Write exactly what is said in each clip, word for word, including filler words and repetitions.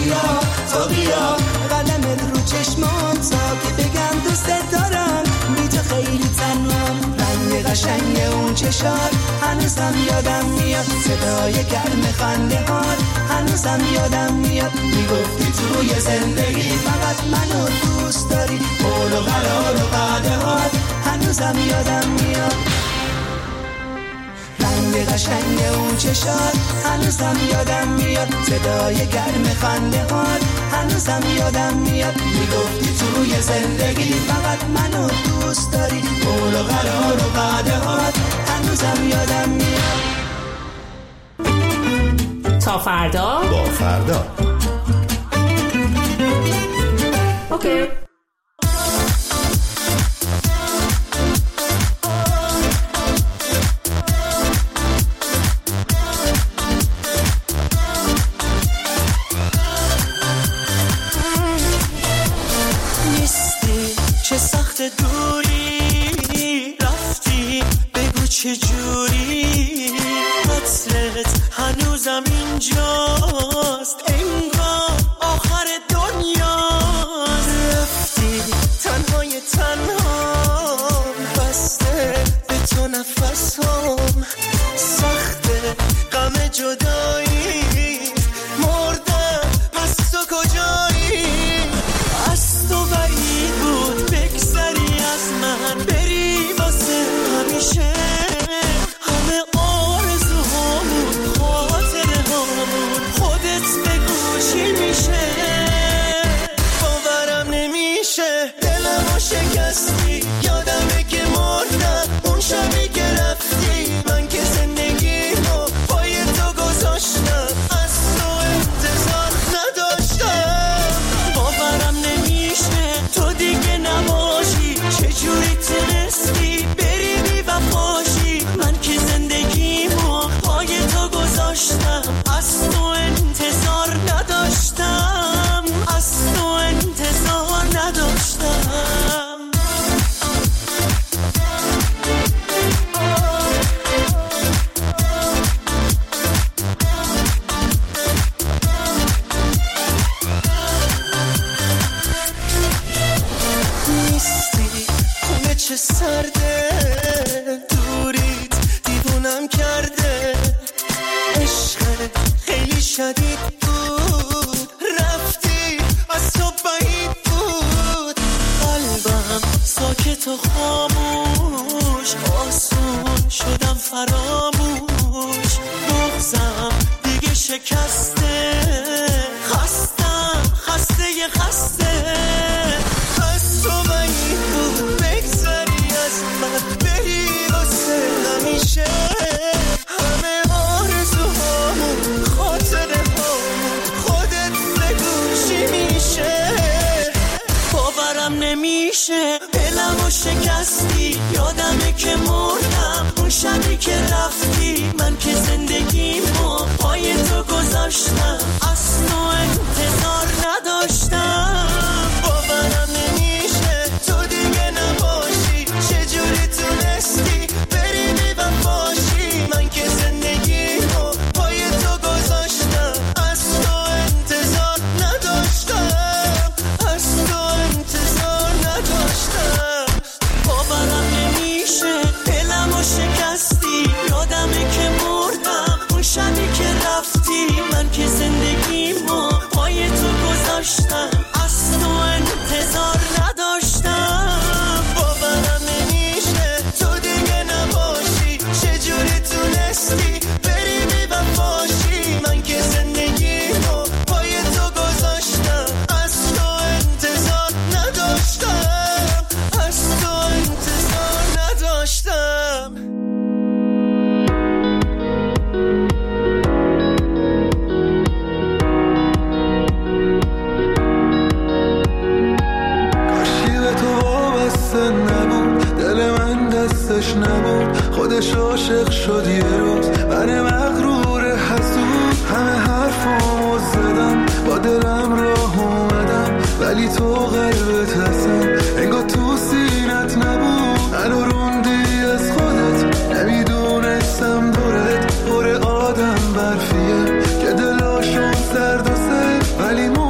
بیا تو بیا قدم رو چشمان تا که بگم دوست دارم بی تو خیلی تنهام رنگ قشنگ اون چشات هنوزم یادم میاد صدای گرم خنده هات هنوزم یادم میاد میگفتی توی زندگی فقط منو دوست داری قول و قرار و وعده هات هنوزم یادم میاد رنگ قشنگ اون چشات هنوزم یادم میاد صدای گرم خنده هات هنوزم یادم میاد میگفتی توی زندگی فقط منو دوست داری قول و قرار و وعده هات هنوزم یادم میاد تا فردا با فردا اوکی. دوری رفتی بگو چه جوری قطرت هنوزم اینجاست انگار آخر دنیاست رفتی تنهای تنها بسته به تو نفسم سخته غم جدایی مردم پس تو کجایی از تو بعید بود بگذری از من بری واسه همیشه همه آرزوهامون خاطره هامون خودت بگو چی میشه باورم نمیشه دلمو شکستی یادمه که مردم اون شبی که رفتی من که زندگیمو پای تو گذاشتم از تو انتظار نداشتم باورم نمیشه تو دیگه نباشی چجوری تنستی بری بی وفاشی من که زندگیمو پای تو گذاشتم از تو انتظار نداشتم از تو انتظار نداشتم چه سرده دوریت دیوونم کرده عشقت خیلی شدید بود رفتی از تو بعید بود قلبم ساکت و خاموش آسون شدم فراموش بغزم دیگه شکسته خستم خسته ی خسته از تو بعید بود بگذاری از من بری واسه همیشه همه آرزوهامون خاطره هامون خودت بگو چی میشه باورم نمیشه دلمو شکستی یادمه که مردم اون شبی که رفتی من که زندگیمو پای تو گذاشتم از تو انتظار نداشتم باورم نمیشه تو دیگه نباشی چجوری تونستی بری بی وفاشی من که زندگیمو پای تو گذاشتم از تو انتظار نداشتم از تو انتظار نداشتم باورم نمیشه دلمو شکستی یادمه که مردم اون شبی که رفتی من که زندگیمو پای تو گذاشتم از تو انتظار نداشتم باورم نمیشه تو دیگه نباشی چجوری تونستی بری بی وفاشی من که زندگیمو پای تو گذاشتم از تو انتظار نداشتم از تو انتظار نداشتم نبود خودش عاشق شد یه روز من مغرور حسود همه حرفامو زدم با دلم راه اومدم ولی تو قلبت هستم انگار تو سینت نبود منو روندی از خودت نمیدونستم دورت پر آدم برفیه که دلاشون سرد و سر ولی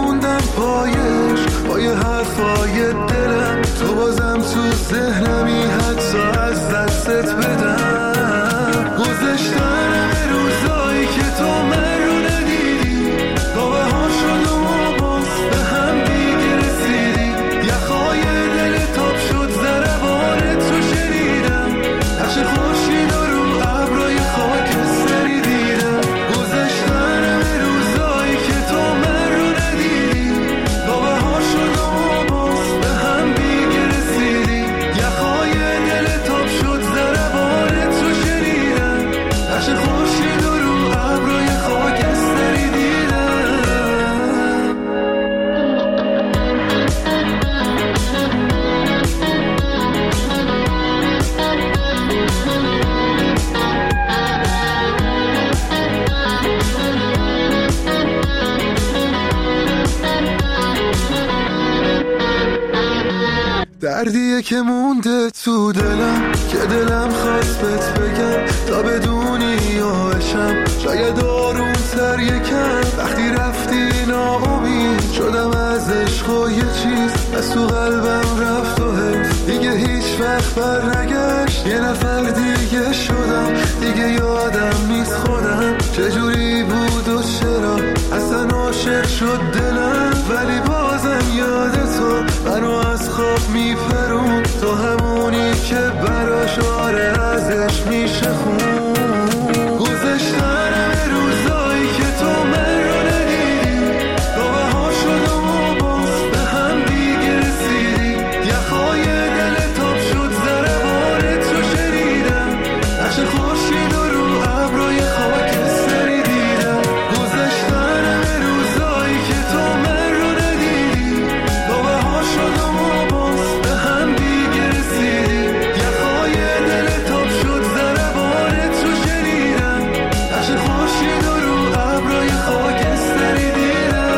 دردیه که مونده تو دلم که دلم خواست بهت بگم تا بدونی یاشم شاید آروم‌تر یکم وقتی رفتی ناامید شدم از عشق و یه چیز از تو قلبم رفت و حیف دیگه هیچ وقت بر نگشت یه نفر دیگه شدم دیگه یادم نیست خودم چجوری بود و چرا اصلا عاشق شد دلم ولی بازم یاد تو منو از خواب میپرون تو همونی که براش آره ازش میشه خون گذشتن روزایی که تو من رو ندیدی گوه ها شدم و باز به هم دیگه رسیدی یخهای دل تاب شد ضربانت رو شنیدم نقش خورشید و رو ابروی خاکستری دیدم گذشتن روزایی که تو من رو ندیدی گوه ها شدم و باز به هم دیگه رسیدی یخهای دل تاب شد ضربانت رو شنیدم نقش خورشید و رو ابروی خاکستری دیدم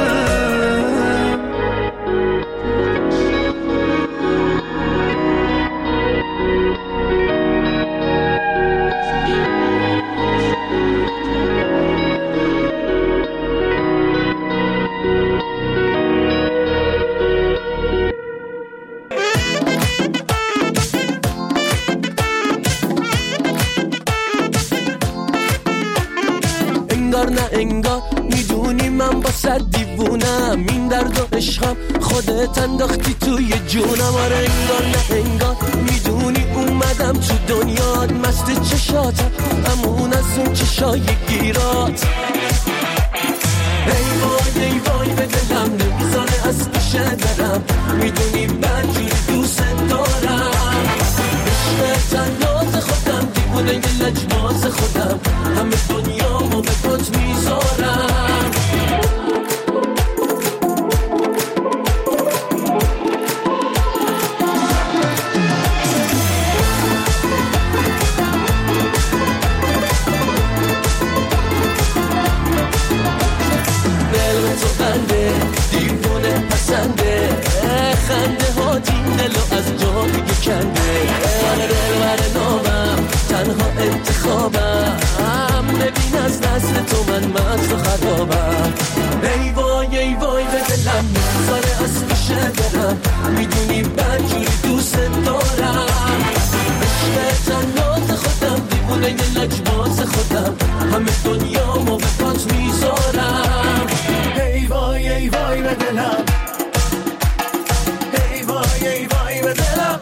انگار نه انگار میدونی من با سر دیوونم این درد و عشقم خودت انداختی توی جونم آره انگار نه انگار میدونی اومدم تو دنیات مست چشاتم امون از اون چشای گیرات ای وای ای وای به دلم نمیزانه از پیش درم میدونی بدجوری دوست دارم عشق تناز خودم دیوونه یه لجباز خودم همه دنیامو به پات میذارم دل تو بنده دیوونه پسنده خنده ها دین دلو از جا دیگه کنده آره دل بر نامم تنها انتخابم ببین از نسل تو من مست و خرابم ای وای ای وای به دلم نمیذاره از پیش برم میدونی بدجوری دوست دارم عشق تناز خودم دیوونه یه لجباز خودم همه دنیامو به پات میذارم ای وای ای وای به دلم ای وای ای وای به دلم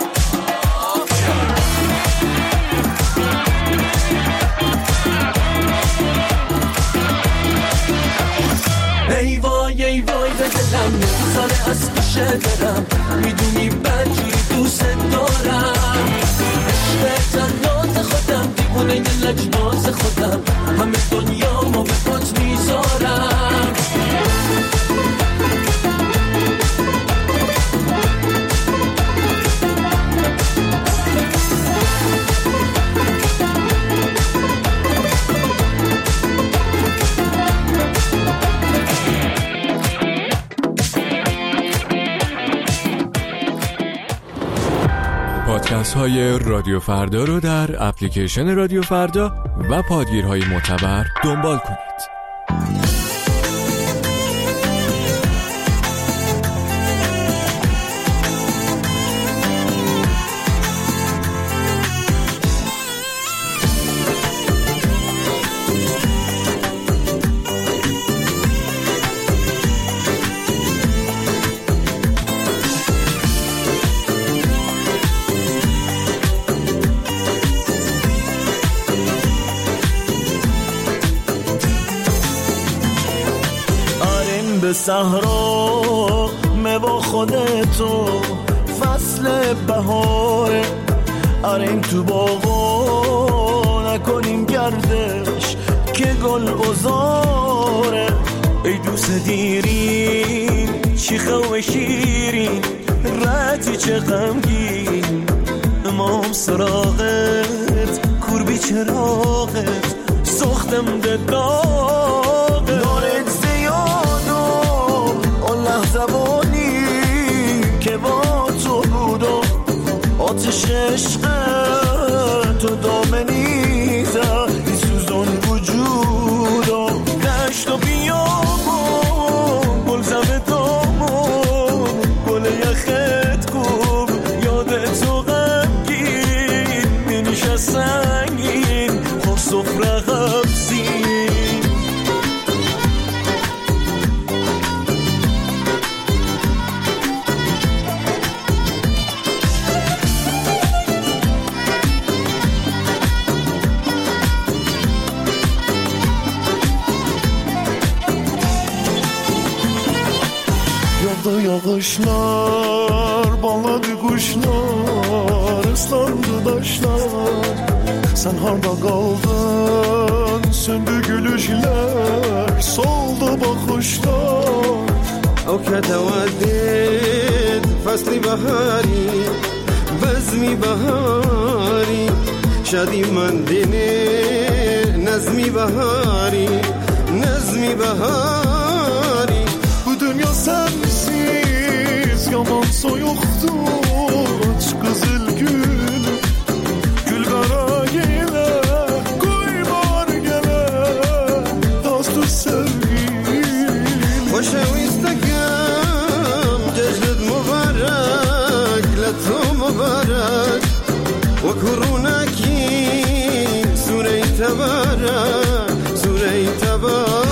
ای وای ای وای به دلم نمیذاره از پیش برم میدونی بدجوری دوست دارم عشق تناز خودم دیوونه یه لجباز خودم همه دنیامو به پات میذارم پادکست های رادیو فردا رو در اپلیکیشن رادیو فردا و پادگیرهای معتبر دنبال کنید. به صحرا با خودتو فصل بهاره آریم تو باغا نکنیم گردش که گل بزاره ای دوست دیرین شیخه و شیرین رتی چه غمگین امام سراغت کوربی چراغت سختم ده داغ دارت زیاد و اون لحظه بانی که با تو بود عشق عشق تو دامنیزا ای سوزون وجودو دشت و بیامون گل زمه دامون گل یخت کوب یادت تو غمگین مینیشه سنگین خب سفره غمزین Yağışlar, bağladı kuşlar, ıslandı taşlar. Sen harda kaldın, söndü gülüşler, soldu bakışlar. أو كتودد فصل بهاری بزمی بهاری شادی من دینه نظمی بهاری نظمی بهاری Bu dünya sensiz yaman soyuktur aç kızıl gül gül kara gele koy var gele dostu sevgili Hoşa istakam cecdet mübarek letu mübarek ve kurunaki sure-i tebarek sure-i tebarek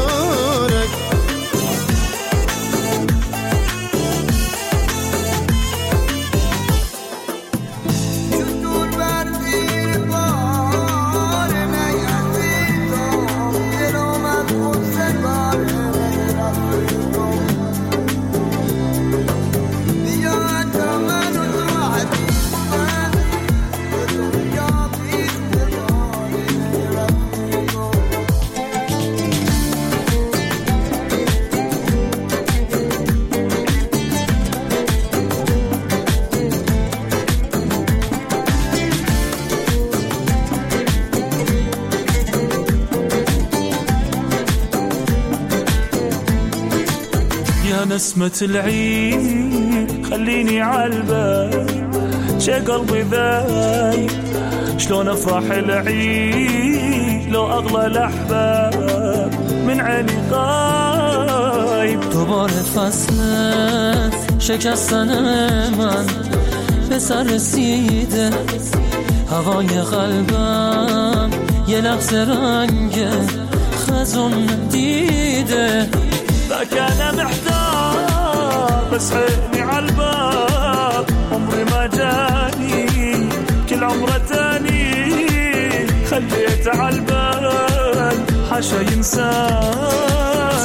نسمة العيد خليني عالبال شي قلبي ذايب شلون افرح العيد لو اغلى الاحباب من عيني غايب دوباره فصل شکستن من به سر رسیده هوای قلبم یه لحظه رنگ خزون دیده ذاك انا محتار بس عيني عالباب عمري ما جاني كل عمره تاني خليته عالبال حاشا ينساني